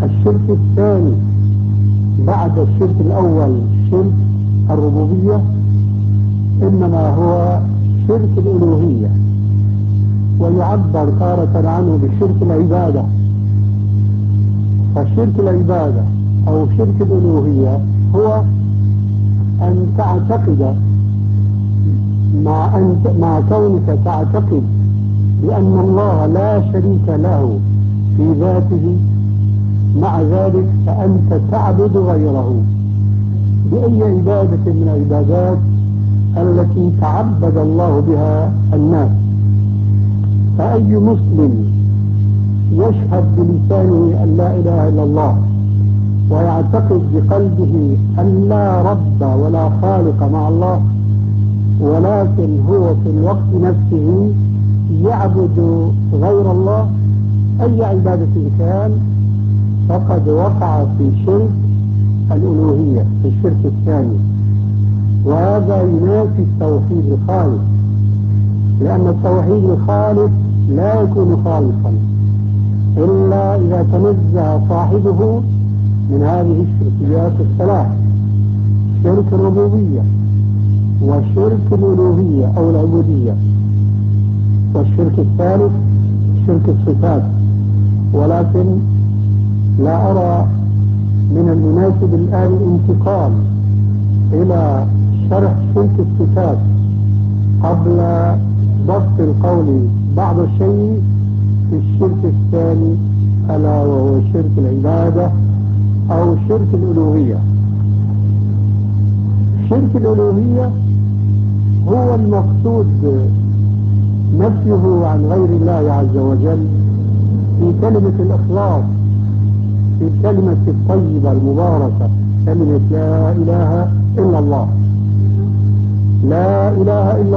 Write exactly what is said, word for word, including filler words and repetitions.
الشرك الثاني بعد الشرك الأول شرك الربوبية إنما هو شرك الألوهية، ويعبر تارة عنه بشرك العبادة. فشرك العبادة أو شرك الألوهية هو أن تعتقد مع, أن مع كونك تعتقد بأن الله لا شريك له في ذاته، مع ذلك فأنت تعبد غيره بأي عبادة من العبادات التي تعبد الله بها الناس. فأي مسلم يشهد بلسانه أن لا إله إلا الله ويعتقد بقلبه أن لا رب ولا خالق مع الله، ولكن هو في الوقت نفسه يعبد غير الله أي عبادة كان، فقد وقع في شرك الألوهية، في الشرك الثاني. وهذا ينافي التوحيد الخالص، لأن التوحيد الخالص لا يكون خالصا إلا إذا تنزه صاحبه من هذه الشركيات الثلاث: شرك الربوبية وشرك الألوهية أو العبودية، والشرك الثالث شرك الصفات. ولكن لا أرى من المناسب الآن الانتقال إلى شرح شرك الصفات قبل بسط القول بعض الشيء في الشرك الثاني، ألا وهو شرك العبادة أو شرك الألوهية. شرك الألوهية هو المقصود نفيه عن غير الله عز وجل في كلمة الإخلاص، في الكلمة الطيبة المباركة، كلمة لا إله إلا الله. لا إله إلا